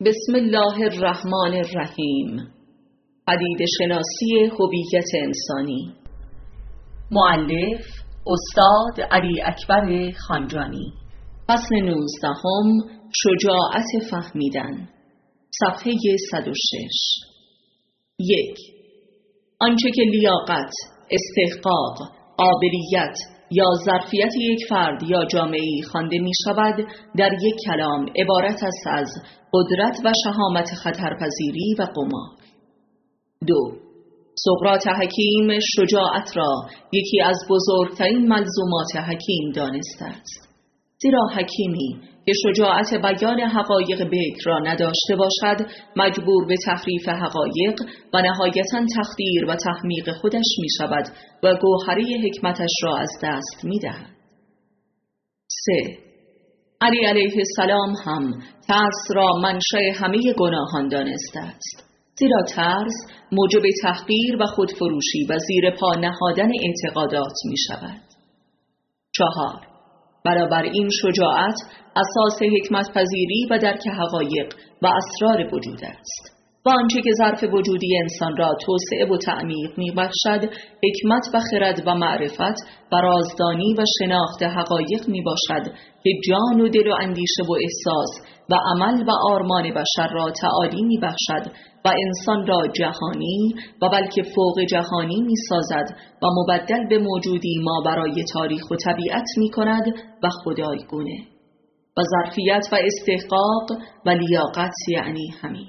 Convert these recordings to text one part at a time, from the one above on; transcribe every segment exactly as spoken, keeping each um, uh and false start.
بسم الله الرحمن الرحیم. پدیده شناسی هویت انسانی. مؤلف استاد علی اکبر خانجانی. فصل نوزدهم، شجاعت فهمیدن. صفحه صد و شش. یک. آنچه که لیاقت، استحقاق، قابلیت یا ظرفیت یک فرد یا جامعه‌ای خوانده می شود در یک کلام عبارت است از قدرت و شهامت خطرپذیری و قمار. دو. سقراط حکیم شجاعت را یکی از بزرگترین ملزومات حکیم دانسته است، زیرا حکیمی که شجاعت بیان حقایق بکر را نداشته باشد مجبور به تحریف حقایق و نهایتاً تخدیر و تحمیق خودش می شود و گوهره حکمتش را از دست می دهد. سه. علی علیه السلام هم ترس را منشأ همه گناهان دانسته است، زیرا ترس موجب تحقیر و خودفروشی و زیر پا نهادن اعتقادات می شود. چهار. برابر این شجاعت اساس حکمت پذیری و درک حقایق و اسرار وجود است و آنچه که ظرف وجودی انسان را توسعه و تعمیق می بخشد حکمت و خرد و معرفت و رازدانی و شناخت حقایق می باشد که جان و دل و اندیشه و احساس و عمل و آرمان بشر را تعالی می بخشد و انسان را جهانی و بلکه فوق جهانی می سازد و مبدل به موجودی ما برای تاریخ و طبیعت می کند و خدایگونه. و ظرفیت و استحقاق و لیاقت یعنی همین.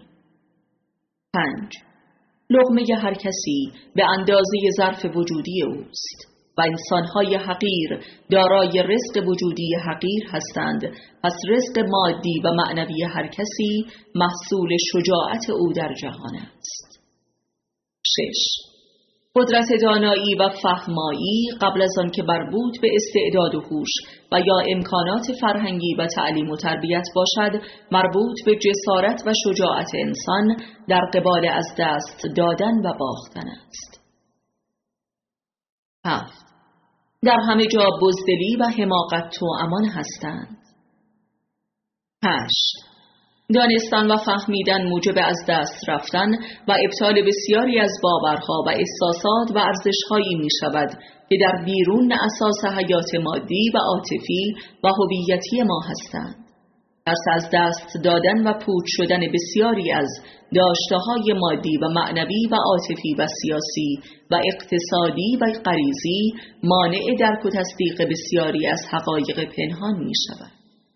پنج. لقمه هر کسی به اندازه ظرف وجودی اوست و انسانهای حقیر دارای رزق وجودی حقیر هستند، پس رزق مادی و معنوی هر کسی محصول شجاعت او در جهان است. شش. قدرت دانایی و فهمایی قبل از آن که مربوط به استعداد و هوش و یا امکانات فرهنگی و تعلیم و تربیت باشد مربوط به جسارت و شجاعت انسان در قبال از دست دادن و باختن است. هفت. در همه جا بزدلی و حماقت توامان هستند. هشت. دانستن و فهمیدن موجب از دست رفتن و ابطال بسیاری از باورها و احساسات و ارزشهایی می شود که در بیرون اساس حیات مادی و عاطفی و هویتی ما هستند. ترس از دست دادن و پوچ شدن بسیاری از داشته‌های مادی و معنوی و عاطفی و سیاسی و اقتصادی و غریزی مانع درک و تصدیق بسیاری از حقایق پنهان می شود.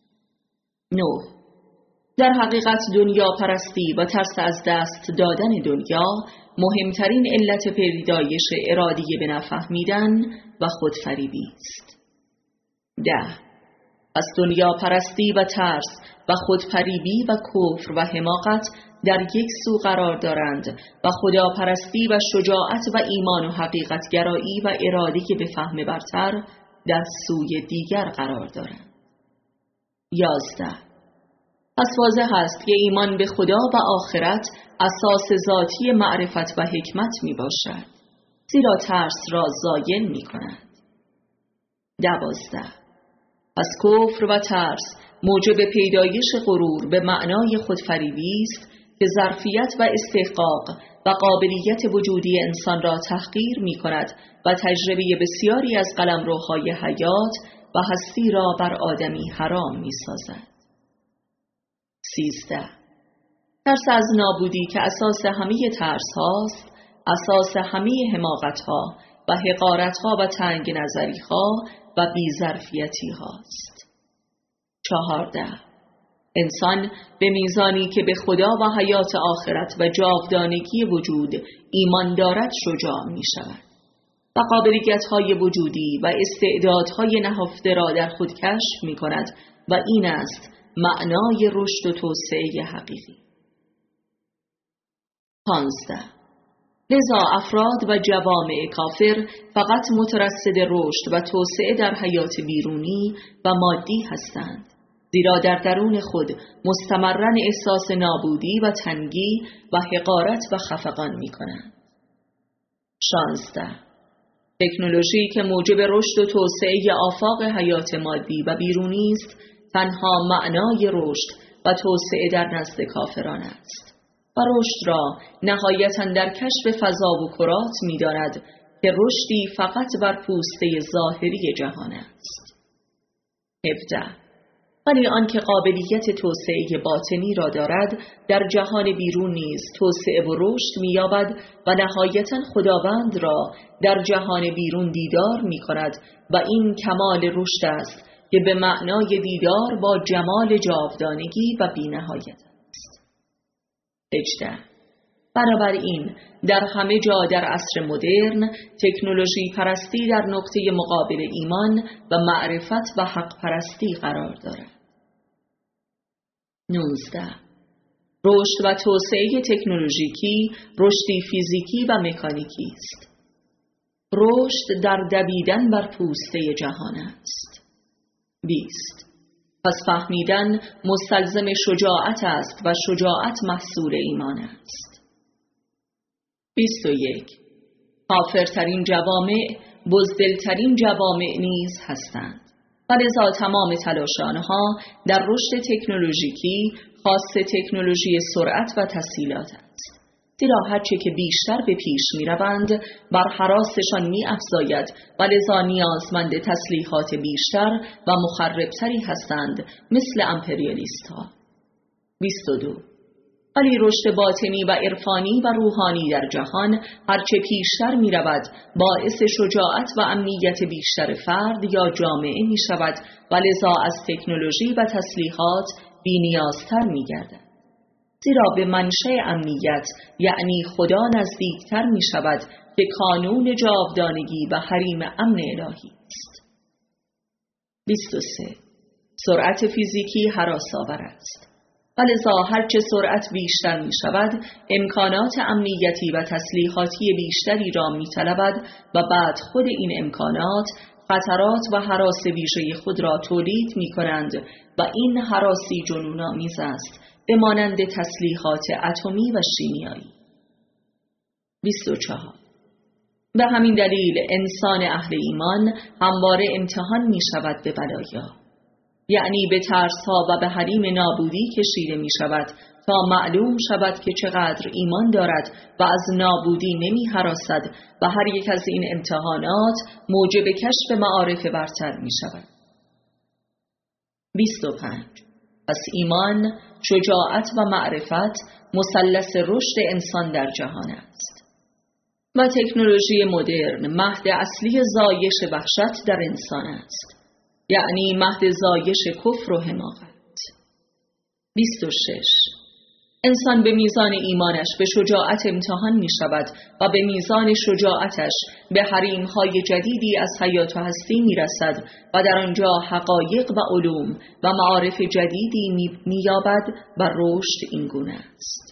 نه. در حقیقت دنیا پرستی و ترس از دست دادن دنیا مهمترین علت پیدایش ارادی به نفهمیدن و خودفریبی است. ده. پس دنیا پرستی و ترس و خودفریبی و کفر و حماقت در یک سو قرار دارند و خداپرستی و شجاعت و ایمان و حقیقت گرایی و اراده به فهم برتر در سوی دیگر قرار دارند. یازده. پس واضح است که ایمان به خدا و آخرت اساس ذاتی معرفت و حکمت می باشد، زیرا ترس را زایل می کند. دوازده. پس کفر و ترس موجب پیدایش غرور به معنای خودفریبی است که ظرفیت و استحقاق و قابلیت وجودی انسان را تحقیر می کند و تجربه بسیاری از قلمروهای حیات و هستی را بر آدمی حرام می سازد. سیزده. ترس از نابودی که اساس همه ترس هاست، اساس همه حماقت ها و حقارت ها و تنگ نظری ها و بی‌ظرفیتی هاست. چهارده. انسان به میزانی که به خدا و حیات آخرت و جاودانگی وجود ایمان دارد شجاع می شود و قابلیت های وجودی و استعدادهای نهفته را در خود کشف می کند و این است معنای رشد و توسعه حقیقی. پانزده. لذا افراد و جوامع کافر فقط مترصد رشد و توسعه در حیات بیرونی و مادی هستند، زیرا در درون خود مستمراً احساس نابودی و تنگی و حقارت و خفقان می کنند. شانزده. تکنولوژی که موجب رشد و توسعه آفاق حیات مادی و بیرونی است تنها معنای رشد و و توسعه در نزد کافران است و رشد را نهایتاً در کشف فضا و کرات می‌داند که رشدی فقط بر پوسته ظاهری جهان است. هفده. ولی آنکه قابلیت توسعه باطنی را دارد در جهان بیرون نیز توسعه و رشد می‌یابد و نهایتاً خداوند را در جهان بیرون دیدار می‌کند و این کمال رشد است که به معنای دیدار با جمال جاودانگی و بی‌نهایت است. هجده. بنابراین در همه جا در عصر مدرن تکنولوژی پرستی در نقطه مقابل ایمان و معرفت و حق پرستی قرار دارد. نوزده. رشد و توسعه تکنولوژیکی رشدی فیزیکی و مکانیکی است. رشد در دویدن بر پوسته جهان است. بیست. پس فهمیدن مستلزم شجاعت است و شجاعت محصول ایمان است. بیست و یک. کافرترین جوامع بزدلترین جوامع نیز هستند و لذا تمام تلاش آنها در رشد تکنولوژیکی خاص تکنولوژی سرعت و تسهیلات است. زیرا هرچه که بیشتر به پیش می روند بر هراسشان می افزاید و لذا نیازمند تسلیحات بیشتر و مخربتری هستند مثل امپریالیست ها. بیست و دو. ولی رشد باطنی و عرفانی و روحانی در جهان هرچه پیشتر می رود باعث شجاعت و امنیت بیشتر فرد یا جامعه می شود و لذا از تکنولوژی و تسلیحات بی نیازتر می گردد. زیرا به منشأ امنیت یعنی خدا نزدیکتر می شود که کانون جاودانگی و حریم امن الهی است. بیست و سه. سرعت فیزیکی هراس‌آور است. ولذا هرچه سرعت بیشتر می شود امکانات امنیتی و تسلیحاتی بیشتری را می طلبد و بعد خود این امکانات خطرات و هراس ویژه خود را تولید می کنند و این هراسی جنون‌آمیز است به مانند تسلیحات اتمی و شیمیایی. بیست و چهار. به همین دلیل انسان اهل ایمان همواره امتحان می شود به بلایا، یعنی به ترس‌ها و به حریم نابودی کشیده می شود تا معلوم شود که چقدر ایمان دارد و از نابودی نمی هراسد و هر یک از این امتحانات موجب کشف معارف برتر می شود. بیست و پنج. پس ایمان، شجاعت و معرفت مثلث رشد انسان در جهان است و تکنولوژی مدرن مهد اصلی زایش وحشت در انسان است، یعنی مهد زایش کفر و حماقت. بیست و شش. انسان به میزان ایمانش به شجاعت امتحان می شود و به میزان شجاعتش به حریم‌های جدیدی از حیات و هستی می رسد و در آنجا حقایق و علوم و معارف جدیدی می یابد و رشد این گونه است.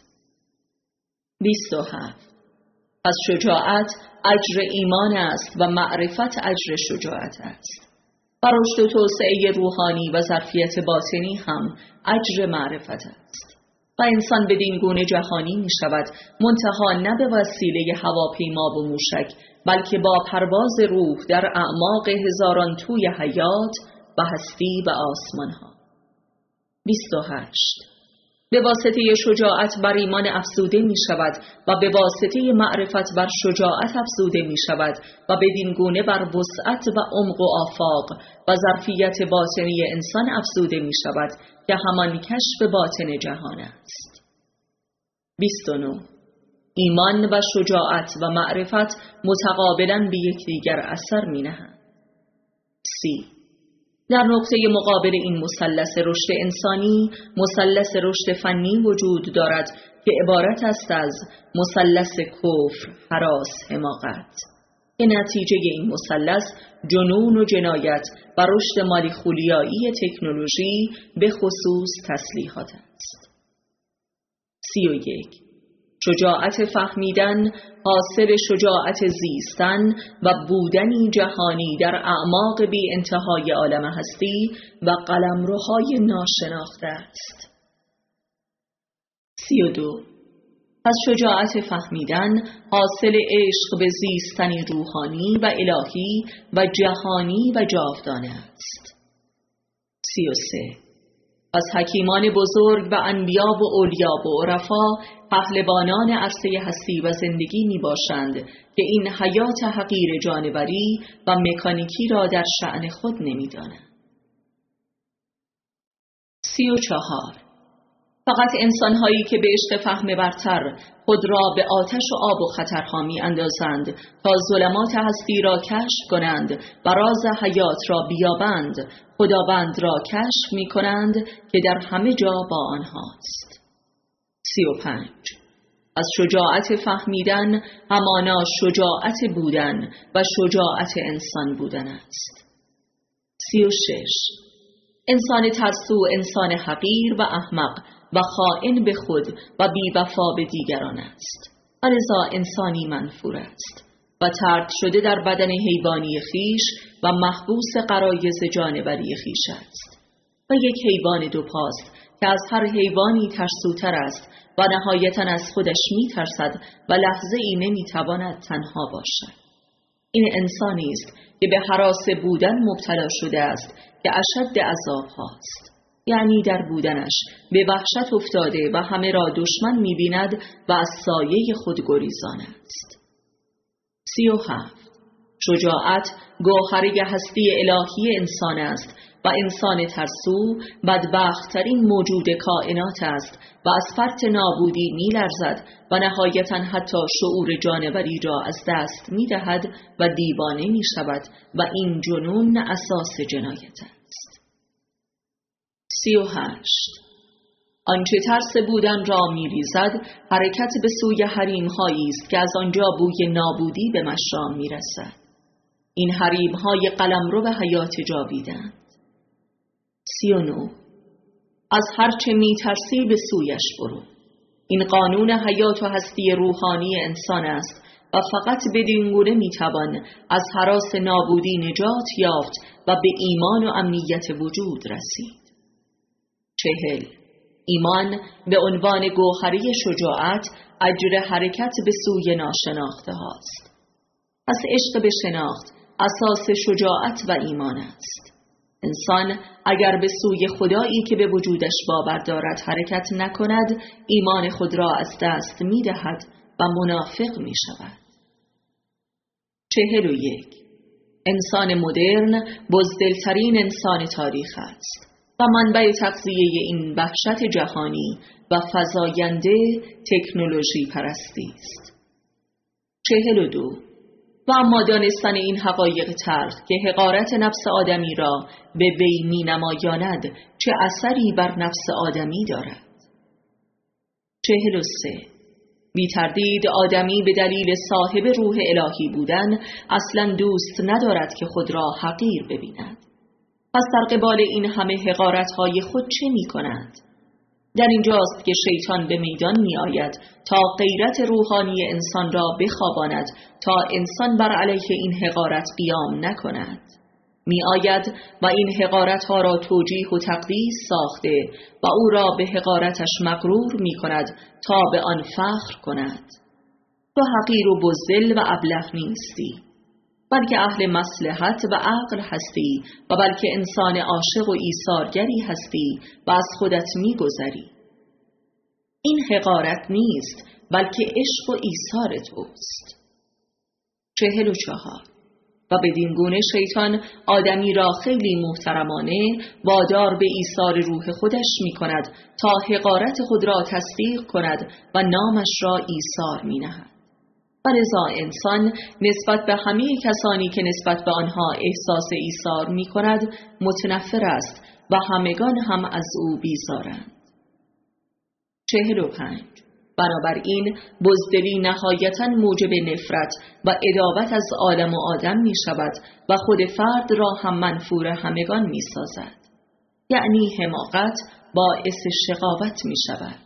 بیست و هفت. پس شجاعت اجر ایمان است و معرفت اجر شجاعت است و رشد و توسعه روحانی و ظرفیت باطنی هم اجر معرفت است و انسان بدین گونه جهانی می شود منتها نه به وسیله هواپیما و موشک بلکه با پرواز روح در اعماق هزاران توی حیات و هستی و آسمان ها. بیست و هشت. به واسطه شجاعت بر ایمان افزوده می شود و به واسطه معرفت بر شجاعت افزوده می شود و بدین گونه بر وسعت و عمق و آفاق و ظرفیت باطنی انسان افزوده می شود که همان کشف باطن جهان است. بیست و نه. ایمان و شجاعت و معرفت متقابلاً به یکدیگر اثر می نهند. سی. در نقطه مقابل این مثلث رشد انسانی مثلث رشد فنی وجود دارد که عبارت است از مثلث کفر، هراس، حماقت که نتیجه این مثلث جنون و جنایت و رشد مالیخولیایی تکنولوژی به خصوص تسلیحات است. سی و یک. شجاعت فهمیدن حاصل شجاعت زیستن و بودنی جهانی در اعماق بی انتهای عالم هستی و قلمروهای ناشناخته است. سی و دو. پس شجاعت فهمیدن حاصل عشق به زیستنی روحانی و الهی و جهانی و جاودانه است. سی و سه. پس حکیمان بزرگ و انبیا و اولیا و عرفا پهلوانان عرصه هستی و زندگی می باشند که این حیات حقیر جانوری و مکانیکی را در شأن خود نمی دانند. سی و چهار. فقط انسان‌هایی که به عشق فهم برتر خود را به آتش و آب و خطرها می اندازند تا ظلمات هستی را کشف کنند و راز حیات را بیابند، خداوند را کشف می کنند که در همه جا با آنهاست. سی و پنج. از شجاعت فهمیدن همانا شجاعت بودن و شجاعت انسان بودن است. سی و شش. انسان ترسو انسان حقیر و احمق و خائن به خود و بی‌وفا به دیگران است و لذا انسانی منفور است و طرد شده در بدن حیوانی خیش و محبوس غرایز جانوری خیش است و یک حیوان دو پاست که از هر حیوانی ترسوتر است و نهایتاً از خودش می ترسد و لحظه ای نمی تواند تنها باشد. این انسانی است که به هراس بودن مبتلا شده است که اشد عذاب هاست، یعنی در بودنش به وحشت افتاده و همه را دشمن می بیند و از سایه خود گریزان است. سی و هفت. شجاعت گوهره هستی الهی انسان است و انسان ترسو بدبخت‌ترین موجود کائنات است و از فرط نابودی می لرزد و نهایتاً حتی شعور جانوری را از دست می دهد و دیوانه می شود و این جنون اساس جنایت است. سی و هشت. آنچه ترس بودن را می ریزد حرکت به سوی حریم هایی است که از آنجا بوی نابودی به مشام می رسد. این حریم های قلمرو به حیات جاویدند. سی و نو. از هرچه می ترسی به سویش برو. این قانون حیات و هستی روحانی انسان است و فقط بدین گونه می توان از هراس نابودی نجات یافت و به ایمان و امنیت وجود رسید. چهل. ایمان به عنوان گوهره شجاعت اجر حرکت به سوی ناشناخته هاست. پس عشق به شناخت اساس شجاعت و ایمان است. انسان اگر به سوی خدایی که به وجودش باور دارد حرکت نکند، ایمان خود را از دست می دهد و منافق می شود. چهل و یک. انسان مدرن بزدلترین انسان تاریخ است و منبع تغذیه این وحشت جهانی و فزاینده تکنولوژی پرستی است. چهل و دو. و اما دانستن این حقایق تلخ که حقارت نفس آدمی را به وی می نمایاند چه اثری بر نفس آدمی دارد. چهل و سه. بی تردید آدمی به دلیل صاحب روح الهی بودن اصلا دوست ندارد که خود را حقیر ببیند. پس در قبال این همه حقارت‌های خود چه می کند؟ در اینجاست که شیطان به میدان می آید تا غیرت روحانی انسان را بخواباند تا انسان بر علیه این حقارت قیام نکند. می آید و این حقارت‌ها را توجیه و تقدیس ساخته و او را به حقارتش مغرور می کند تا به آن فخر کند. تو حقیر و بزدل و ابله نیستی، بلکه اهل مصلحت و عقل هستی و بلکه انسان عاشق و ایثارگری هستی و از خودت می گذری. این حقارت نیست بلکه عشق و ایثار توست. چهل و چهار. و بدین گونه شیطان آدمی را خیلی محترمانه وادار به ایثار روح خودش می کند تا حقارت خود را تصدیق کند و نامش را ایثار می نهد. و لذا انسان نسبت به همه کسانی که نسبت به آنها احساس ایثار می کند متنفر است و همگان هم از او بیزارند. چهل و پنج. بنابراین بزدلی نهایتاً موجب نفرت و عداوت از عالم و آدم می شود و خود فرد را هم منفور همگان می سازد. یعنی حماقت باعث شقاوت می شود.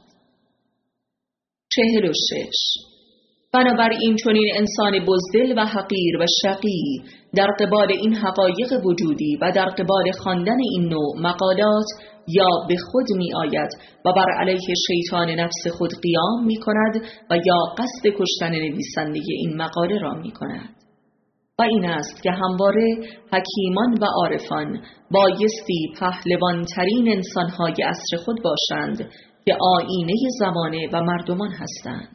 چهل و شش. بنابراین چون این انسان بزدل و حقیر و شقی در قبال این حقایق وجودی و در قبال خواندن این نوع مقالات یا به خود می آید و بر علیه شیطان نفس خود قیام می کند و یا قصد کشتن نویسنده این مقاله را می کند. و این است که همواره حکیمان و عارفان بایستی پهلوانترین انسانهای عصر خود باشند که آیینه زمانه و مردمان هستند.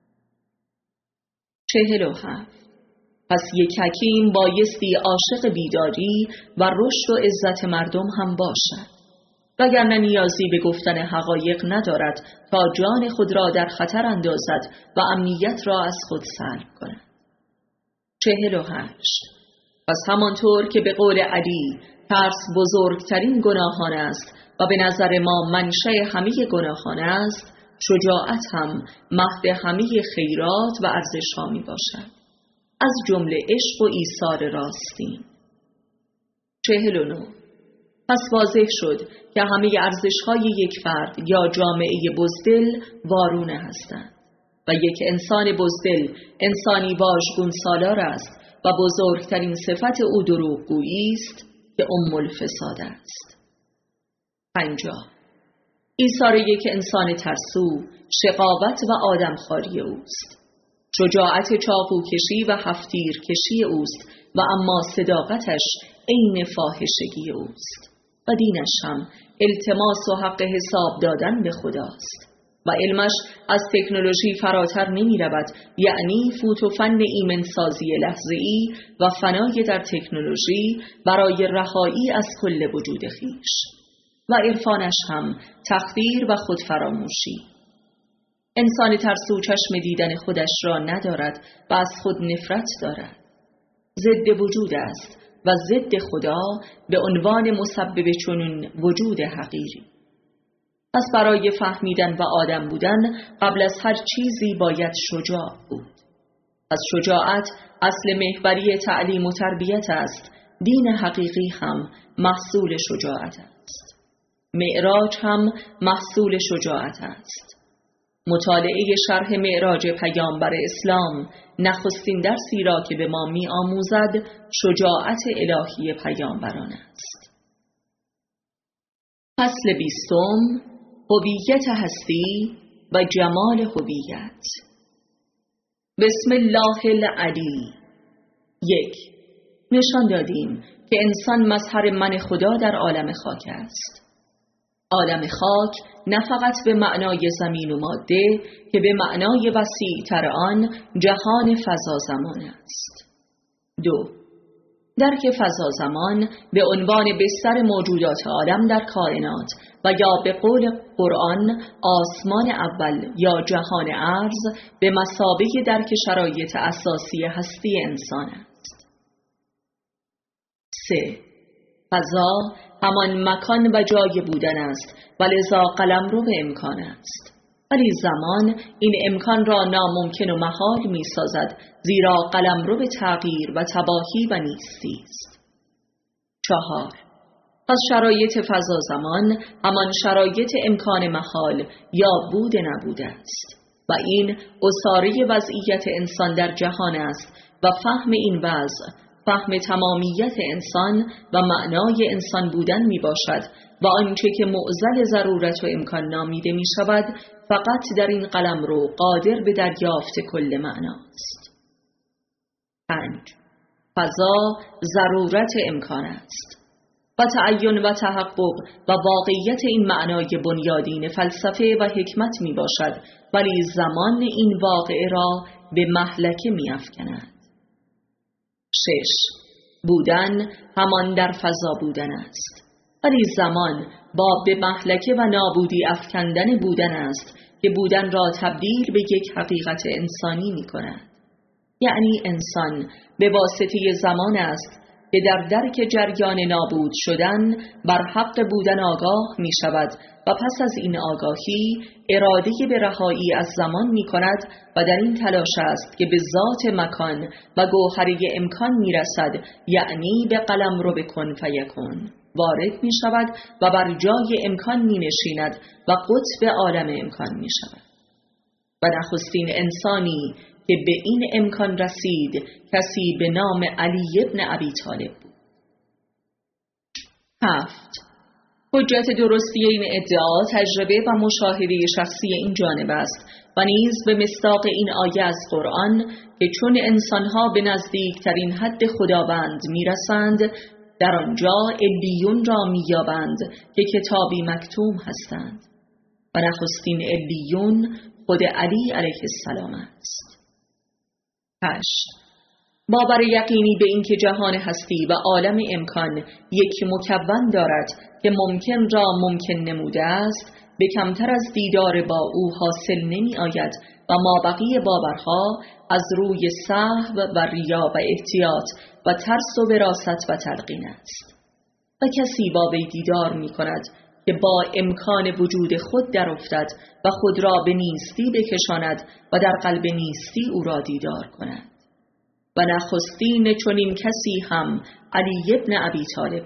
چهل و هفت. پس یک حکیم بایستی عاشق بیداری و رشد و عزت مردم هم باشد، وگرنه نیازی به گفتن حقایق ندارد تا جان خود را در خطر اندازد و امنیت را از خود سلب کند. چهل و هشت. پس همانطور که به قول علی ترس بزرگترین گناهان است و به نظر ما منشأ همه گناهان است، شجاعت هم مهد همه خیرات و ارزش‌ها می باشد، از جمله عشق و ایثار راستین. چهل و نه. پس واضح شد که همه ارزش‌های یک فرد یا جامعه بزدل وارونه هستند و یک انسان بزدل انسانی واژگون سالار است و بزرگترین صفت او دروغگویی است که ام الفساد است. پنجاه. ایثار یک انسان ترسو شقاوت و آدمخواری اوست. شجاعت چاقوکشی و هفتیر کشی اوست و اما صداقتش عین فاحشگی اوست و دینش هم التماس و حق حساب دادن به خداست و علمش از تکنولوژی فراتر نمی رود، یعنی فوت و فن ایمنسازی لحظه‌ای و فنای در تکنولوژی برای رهایی از کل وجود خویش و عرفانش هم تقدیر و خودفراموشی. انسان ترسو چشم دیدن خودش را ندارد و از خود نفرت دارد. ضد وجود است و ضد خدا به عنوان مسبب چنین وجود حقیری. پس برای فهمیدن و آدم بودن قبل از هر چیزی باید شجاع بود. پس شجاعت اصل محوری تعلیم و تربیت است. دین حقیقی هم محصول شجاعت است. معراج هم محصول شجاعت است. مطالعه شرح معراج پیامبر اسلام نخستین درسی را که به ما می آموزد شجاعت الهی پیامبران است. فصل بیستم، هویت هستی و جمال هویت. بسم الله العلی. یک. نشان دادیم که انسان مظهر من خدا در عالم خاک است. عالم خاک نه فقط به معنای زمین و ماده که به معنای وسیع‌تر آن جهان فضا زمان است. دو. درک فضا زمان به عنوان بستر موجودات عالم در کائنات و یا به قول قرآن آسمان اول یا جهان ارض به مثابه درک شرایط اساسی هستی انسان است. سه. فضا همان مکان و جای بودن است و لذا قلمرو به امکان است، ولی زمان این امکان را ناممکن و محال می سازد، زیرا قلمرو به تغییر و تباهی و نیستی است. چهار. پس شرایط فضا زمان همان شرایط امکان محال یا بود نبوده است و این اساره وضعیت انسان در جهان است و فهم این وضع فهم تمامیت انسان و معنای انسان بودن می باشد و آنچه که معضل ضرورت و امکان نامیده می شود فقط در این قلمرو قادر به دریافت کل معناست. پنج. فضا ضرورت امکان است و تعین و تحقق و واقعیت این معنای بنیادین فلسفه و حکمت می باشد، ولی زمان این واقعه را به مهلکه می افکند. شش. بودن همان در فضا بودن است، ولی زمان با به مهلکه و نابودی افکندن بودن است که بودن را تبدیل به یک حقیقت انسانی می کند. یعنی انسان به واسطه زمان است که در درک جریان نابود شدن بر حق بودن آگاه می شود و پس از این آگاهی اراده به رهایی از زمان می کند و در این تلاش است که به ذات مکان و گوهره امکان می رسد، یعنی به قلمرو بکن فیکون وارد می شود و بر جای امکان می نشیند و قطب عالم امکان می شود. و نخستین انسانی که به این امکان رسید کسی به نام علی ابن ابی طالب بود. هفت. حجت درستی این ادعا تجربه و مشاهده شخصی این جانب است و نیز به مصداق این آیه از قرآن که چون انسانها به نزدیکترین حد خداوند میرسند در آنجا علیون را مییابند که کتابی مکتوم هستند و نخستین علیون خود علی علیه السلام است. هشت. باور یقینی به اینکه جهان هستی و عالم امکان یک مکون دارد که ممکن را ممکن نموده است به کمتر از دیدار با او حاصل نمی آید و مابقی باورها از روی سهو و ریا و احتیاط و ترس و وراثت و تلقین است و کسی با وی دیدار می کند که با امکان وجود خود در افتد و خود را به نیستی بکشاند و در قلب نیستی او را دیدار کند و نخستین چنین کسی هم علی ابن ابی طالب.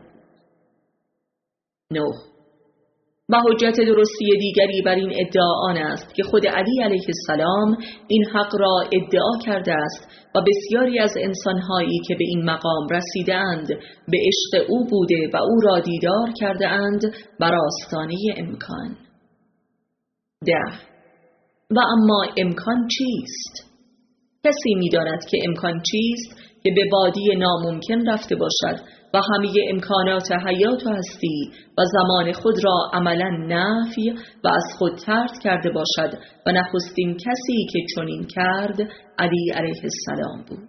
نه. و حجت درستی دیگری بر این ادعا آن است که خود علی علیه السلام این حق را ادعا کرده است و بسیاری از انسانهایی که به این مقام رسیدند به عشق او بوده و او را دیدار کرده اند بر آستانه امکان. ده. و اما امکان چیست؟ کسی می داند که امکان چیست که به وادی ناممکن رفته باشد و همه امکانات حیات و هستی و زمان خود را عملا نفی و از خود طرد کرده باشد و نخستین کسی که چنین کرد علی علیه السلام بود.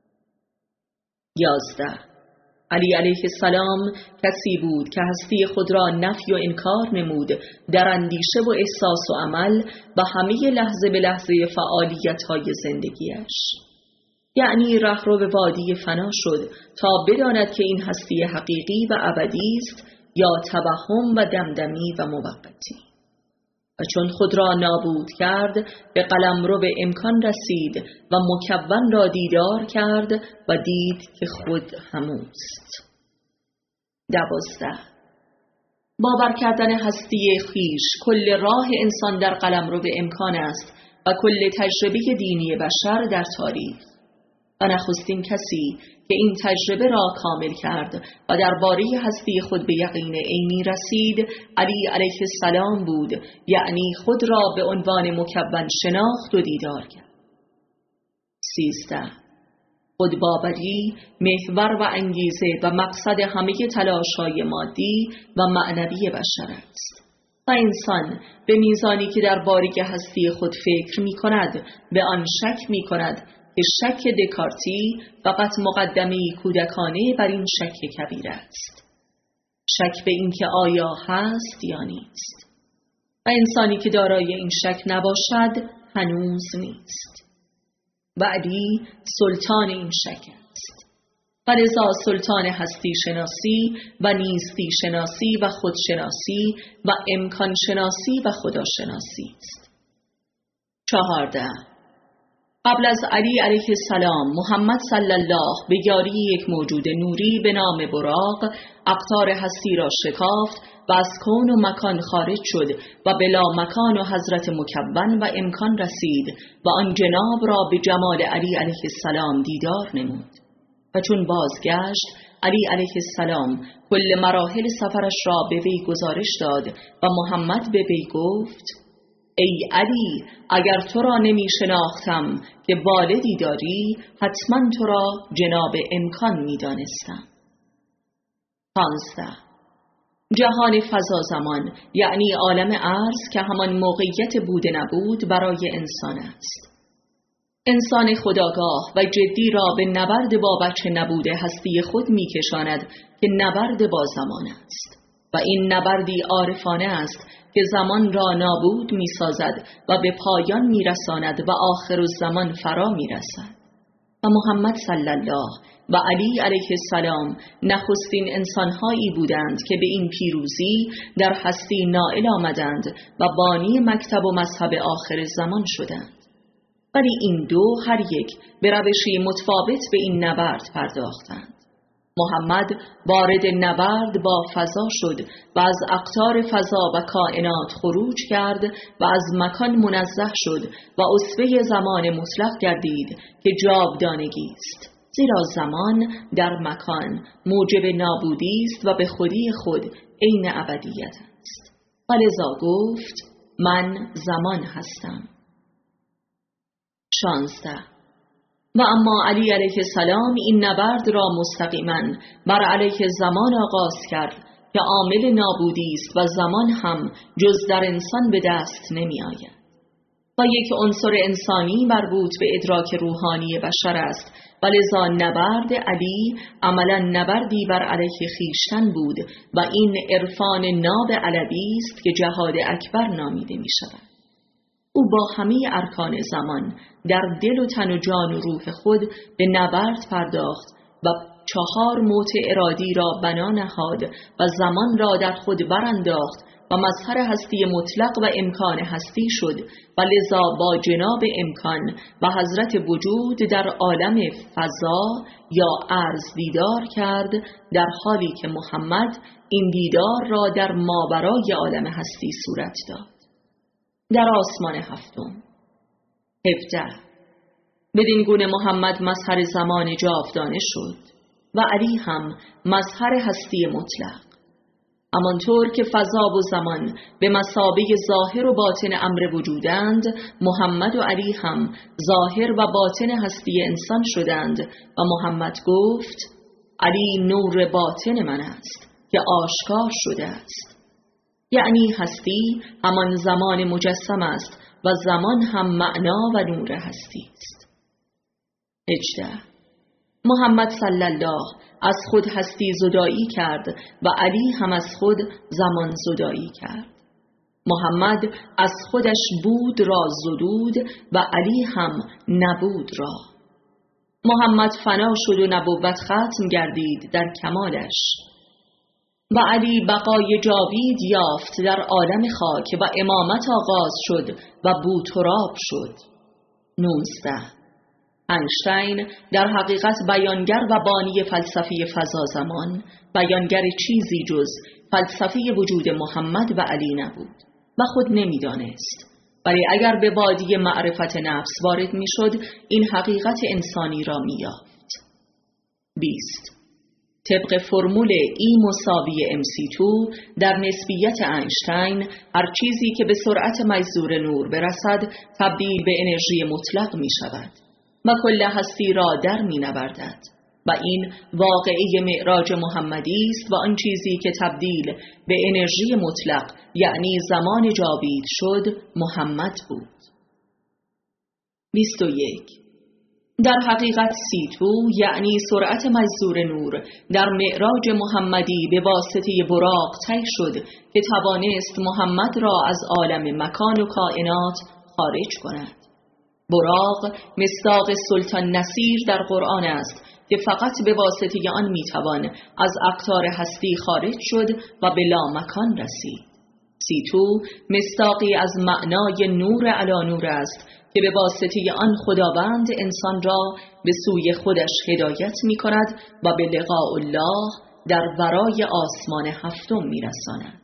یازده. علی علیه السلام کسی بود که هستی خود را نفی و انکار نمود در اندیشه و احساس و عمل و همه لحظه به لحظه فعالیت‌های زندگیش. یعنی رهرو وادی فنا شد تا بداند که این هستی حقیقی و ابدی است یا توهم و دمدمی و موقتی. و چون خود را نابود کرد به قلمرو به امکان رسید و مکون را دیدار کرد و دید که خود هموست. دوازده. باور کردن هستی خیش کل راه انسان در قلمرو به امکان است و کل تجربه دینی بشر در تاریخ. و نخستین کسی که این تجربه را کامل کرد و درباره هستی خود به یقین عینی رسید علی علیه السلام بود، یعنی خود را به عنوان مکون شناخت و دیدار کرد. سیزده. خودباوری محور و انگیزه و مقصد همه تلاش‌های مادی و معنوی بشر است و انسان به میزانی که درباره هستی خود فکر می کند به آن شک می کند که شک دکارتی فقط مقدمه‌ای کودکانه بر این شک کبیر است، شک به این که آیا هست یا نیست. و انسانی که دارای این شک نباشد هنوز نیست و علی سلطان این شک است و لذا سلطان هستی شناسی و نیستی شناسی و خودشناسی و امکان شناسی و خدا شناسی است. چهارده. قبل از علی علیه السلام محمد صلی الله به یاری یک موجود نوری به نام براق اقطار هستی را شکافت و از کون و مکان خارج شد و بلا مکان و حضرت مکون و امکان رسید و آن جناب را به جمال علی علیه السلام دیدار نمود و چون بازگشت علی علیه السلام کل مراحل سفرش را به وی گزارش داد و محمد به وی گفت: ای علی، اگر تو را نمی شناختم که والدی داری حتما تو را جناب امکان می دانستم. پانزده. جهان فضا زمان یعنی عالم ارض که همان موقعیت بود نبود برای انسان است. انسان خودآگاه و جدی را به نبرد با بچه نبوده هستی خود می کشاند که نبرد با زمان است و این نبردی عارفانه است که زمان را نابود می سازد و به پایان می رساند و آخر الزمان فرا می رسد. و محمد صلی الله و علی علیه السلام نخستین انسانهایی بودند که به این پیروزی در هستی نائل آمدند و بانی مکتب و مذهب آخر زمان شدند. ولی این دو هر یک به روشی متفاوت به این نبرد پرداختند. محمد وارد نبرد با فضا شد و از اقطار فضا و کائنات خروج کرد و از مکان منزه شد و اسوه زمان مطلق گردید که جاودانگی است، زیرا زمان در مکان موجب نابودی است و به خودی خود عین ابدیت است و لذا گفت: من زمان هستم. شانزده. و اما علی علیه السلام این نبرد را مستقیما بر علیه زمان آغاز کرد که عامل نابودی است و زمان هم جز در انسان به دست نمی آید و یک عنصر انسانی مربوط به ادراک روحانی بشر است و لذا نبرد علی عملا نبردی بر علیه خویشتن بود و این عرفان ناب علوی است که جهاد اکبر نامیده می شود. او با همه ارکان زمان در دل و تن و جان و روح خود به نبرد پرداخت و چهار موت ارادی را بنا نهاد و زمان را در خود برانداخت و مظهر هستی مطلق و امکان هستی شد و لذا با جناب امکان و حضرت وجود در عالم فضا یا عرض دیدار کرد، در حالی که محمد این دیدار را در ماورای عالم هستی صورت داد. در آسمان هفتم. هفده. بدین گونه محمد مظهر زمان جاودانه شد و علی هم مظهر هستی مطلق. همانطور که فضا و زمان به مثابه ظاهر و باطن امر وجودند، محمد و علی هم ظاهر و باطن هستی انسان شدند و محمد گفت علی نور باطن من است که آشکار شده است. یعنی هستی همان زمان مجسم است و زمان هم معنا و نور هستی است. هجده. محمد صلی الله از خود هستی زدایی کرد و علی هم از خود زمان زدایی کرد. محمد از خودش بود را زدود و علی هم نبود را. محمد فنا شد و نبوت ختم گردید در کمالش و علی بقای جاوید یافت در عالم خاک و امامت آغاز شد و بو تراب شد. نوزده. اینشتین در حقیقت بیانگر و بانی فلسفه فضا زمان، بیانگر چیزی جز فلسفه وجود محمد و علی نبود و خود نمیدانست، ولی اگر به وادی معرفت نفس وارد میشد این حقیقت انسانی را میافت. بیست. طبق فرمول ای مساوی ام سی دو در نسبیت اینشتین، هر چیزی که به سرعت مجذور نور برسد تبدیل به انرژی مطلق می شود و کل هستی را در می نوردد و این واقعه معراج محمدی است و آن چیزی که تبدیل به انرژی مطلق یعنی زمان جاوید شد محمد بود. بیست و یک. در حقیقت سی تو یعنی سرعت مجذور نور در معراج محمدی به واسطه براق طی شد که توانست محمد را از عالم مکان و کائنات خارج کند. براق مصداق سلطان نصیر در قرآن است که فقط به واسطه آن میتوان از اقطار هستی خارج شد و به لامکان رسید. سی تو مصداقی از معنای نور علی نور است که به واسطه آن خداوند انسان را به سوی خودش هدایت می کند و به لقاء الله در ورای آسمان هفتم می رساند.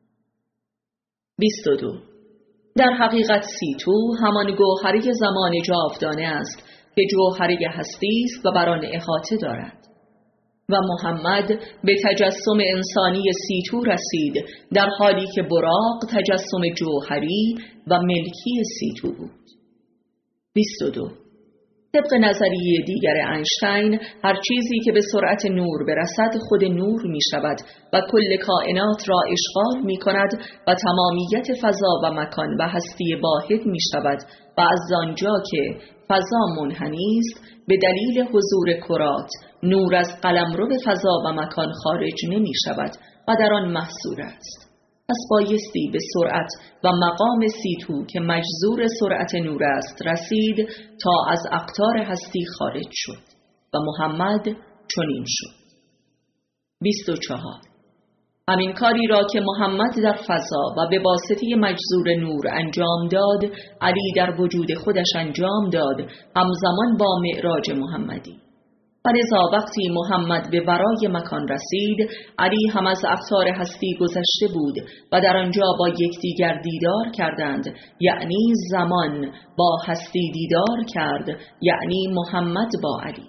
بیست و دو. در حقیقت سی تو همان گوهره زمان جاودانه است که جوهره هستی است و بر آن احاطه دارد و محمد به تجسم انسانی سی تو رسید در حالی که براق تجسم جوهری و ملکی سی تو بود. بیست و دو. طبق نظریه دیگر اینشتین هر چیزی که به سرعت نور برسد خود نور می شود و کل کائنات را اشغال می کند و تمامیت فضا و مکان و هستی واحد می شود و از آنجا که فضا منحنی است به دلیل حضور کرات نور از قلمرو به فضا و مکان خارج نمی شود و در آن محصور است. پس بایستی به سرعت و مقام سی تو که مجذور سرعت نور است رسید تا از اقطار هستی خارج شد و محمد چنین شد. بیست و چهار. همین کاری را که محمد در فضا و به واسطه مجذور نور انجام داد علی در وجود خودش انجام داد همزمان با معراج محمدی. و لذا وقتی محمد به ورای مکان رسید علی هم از اقطار هستی گذشته بود و در آنجا با یکدیگر دیدار کردند، یعنی زمان با هستی دیدار کرد، یعنی محمد با علی.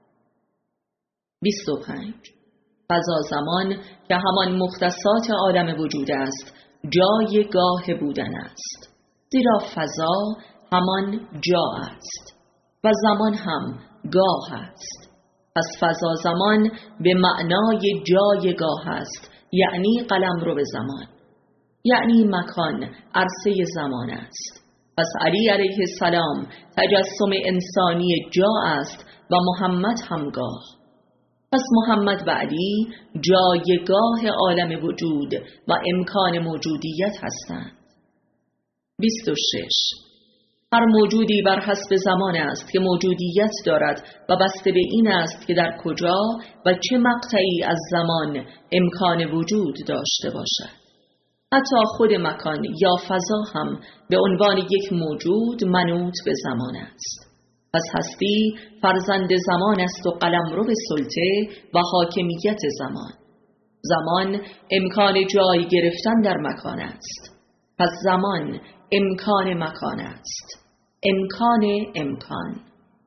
بیست و پنج. فضا زمان که همان مختصات عالم وجود است جای گاه بودن است، زیرا فضا همان جا است. و زمان هم گاه است. پس فضا زمان به معنای جایگاه است، یعنی قلمرو به زمان، یعنی مکان عرصه زمان است. پس علی علیه السلام تجسم انسانی جا است و محمد هم گاه. پس محمد و علی جایگاه عالم وجود و امکان موجودیت هستند. بیست و شش. هر موجودی بر حسب زمان است که موجودیت دارد و بسته به این است که در کجا و چه مقطعی از زمان امکان وجود داشته باشد. حتی خود مکان یا فضا هم به عنوان یک موجود منوط به زمان است. پس هستی فرزند زمان است و قلمرو به سلطه و حاکمیت زمان. زمان امکان جای گرفتن در مکان است. پس زمان امکان مکان است. امکان امکان.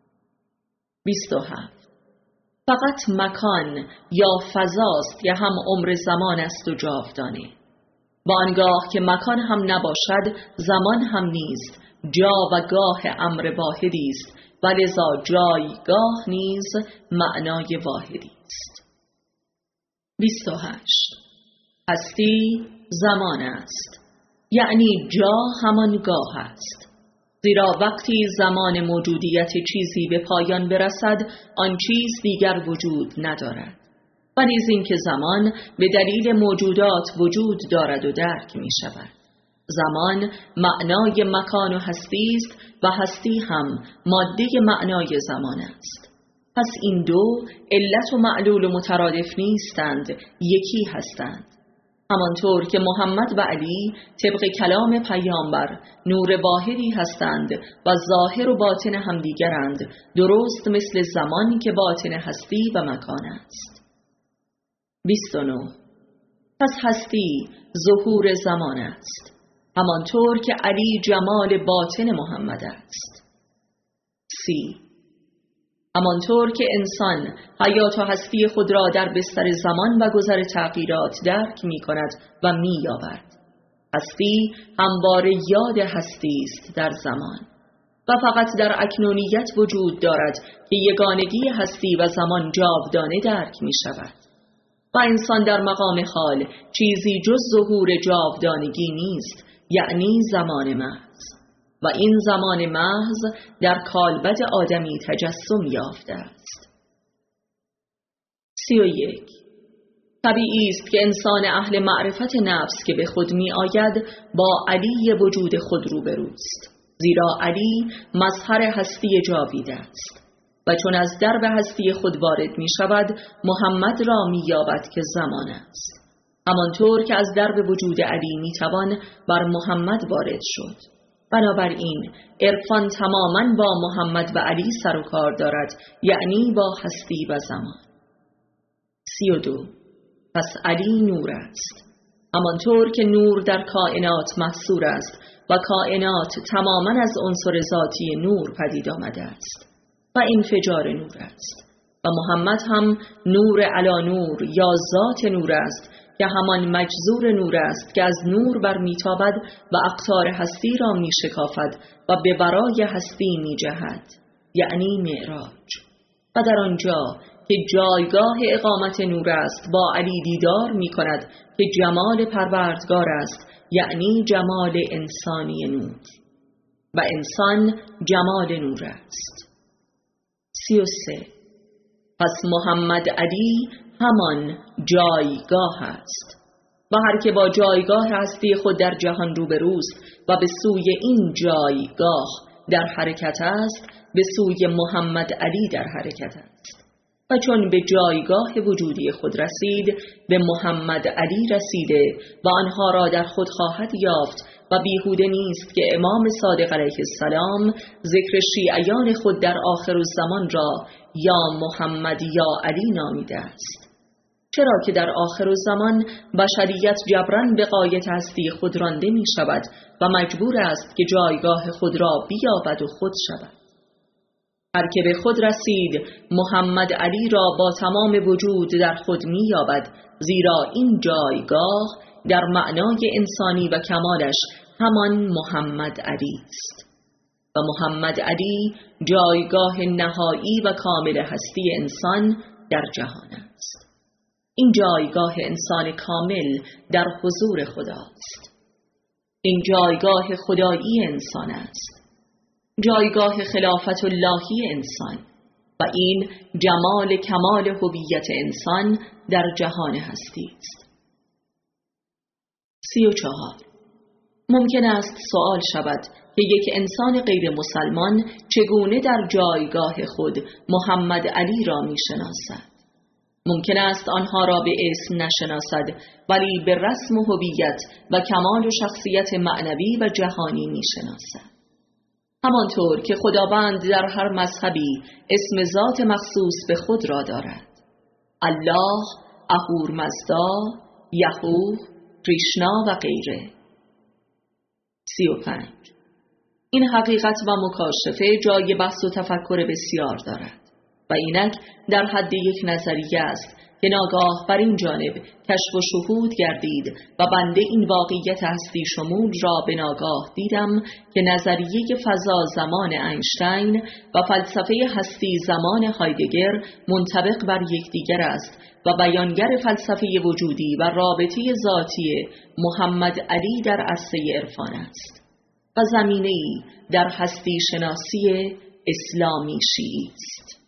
بیست و هفت. فقط مکان یا فضاست که هم عمر زمان است و جاودانه. با آنگاه که مکان هم نباشد، زمان هم نیست. جا و گاه امر واحدی است و لذا جایگاه نیز معنای واحدی است. بیست و هشت. هستی زمان است، یعنی جا همان گاه است. زیرا وقتی زمان موجودیت چیزی به پایان برسد، آن چیز دیگر وجود ندارد. و نیز این که زمان به دلیل موجودات وجود دارد و درک می شود. زمان معنای مکان و هستی است و هستی هم ماده معنای زمان است. پس این دو علت و معلول و مترادف نیستند، یکی هستند. همانطور که محمد و علی طبق کلام پیامبر نور واحدی هستند و ظاهر و باطن همدیگرند، درست مثل زمان که باطن هستی و مکان است. بیست و نه. پس هستی ظهور زمان است، همانطور که علی جمال باطن محمد است. سی. همانطور که انسان حیات و هستی خود را در بستر زمان و گذر تغییرات درک می کند و می یابد، هستی همواره یاد هستی است در زمان و فقط در اکنونیت وجود دارد که یگانگی هستی و زمان جاودانه درک می شود. و انسان در مقام حال چیزی جز ظهور جاودانگی نیست، یعنی زمان محض. و این زمان محض در کالبد آدمی تجسم یافته است. سی و یک. طبیعی است که انسان اهل معرفت نفس که به خود می آید با علی وجود خود روبروست، زیرا علی مظهر هستی جاویده است و چون از درب هستی خود وارد می شود، محمد را می یابد که زمان است. همانطور که از درب وجود علی می توان بر محمد وارد شد. بنابراین عرفان تماماً با محمد و علی سر و کار دارد، یعنی با هستی و زمان. سی و دو. پس علی نور است، همانطور که نور در کائنات محصور است و کائنات تماماً از عنصر ذاتی نور پدید آمده است و انفجار نور است. و محمد هم نور علی نور یا ذات نور است که همان مجذور نور است که از نور برمیتابد و اقطار هستی را می شکافد و به برای هستی می جهد، یعنی معراج. و در آنجا که جایگاه اقامت نور است با علی دیدار می کند که جمال پروردگار است، یعنی جمال انسانی نور و انسان جمال نور است. سی و سه. پس محمد علی همان جایگاه است و هر که با جایگاه هستی خود در جهان روبروست و به سوی این جایگاه در حرکت است، به سوی محمد علی در حرکت است. و چون به جایگاه وجودی خود رسید، به محمد علی رسیده و آنها را در خود خواهد یافت و بیهوده نیست که امام صادق علیه السلام ذکر شیعیان خود در آخر الزمان را یا محمد یا علی نامیده است. چرا که در آخر الزمان بشریت جبران به غایت هستی خود رانده می شود و مجبور است که جایگاه خود را بیابد و خود شود. هر که به خود رسید، محمد علی را با تمام وجود در خود می یابد، زیرا این جایگاه در معنای انسانی و کمالش همان محمد علی است. و محمد علی جایگاه نهایی و کامل هستی انسان در جهان است. این جایگاه انسان کامل در حضور خداست. این جایگاه خدایی انسان است، جایگاه خلافت اللهی انسان، و این جمال کمال هویت انسان در جهان هستی است. سی و چهار. ممکن است سوال شود که یک انسان غیر مسلمان چگونه در جایگاه خود محمد علی را می شناسد؟ ممکن است آنها را به اسم نشناسد، ولی به رسم و هویت و کمال و شخصیت معنوی و جهانی می شناسد. همانطور که خداوند در هر مذهبی اسم ذات مخصوص به خود را دارد: الله، اهورمزدا، یهوه، کریشنا و غیره. سی و پنج. این حقیقت و مکاشفه جای بحث و تفکر بسیار دارد و اینک در حد یک نظریه است که ناگاه بر این جانب کشف و شهود گردید و بنده این واقعیت هستی شمول را به ناگاه دیدم که نظریه فضا زمان اینشتین و فلسفه هستی زمان هایدگر منطبق بر یکدیگر است و بیانگر فلسفه وجودی و رابطه ذاتی محمد علی در عرصه عرفان است و زمینه‌ای در هستی شناسی اسلامی شیعی است.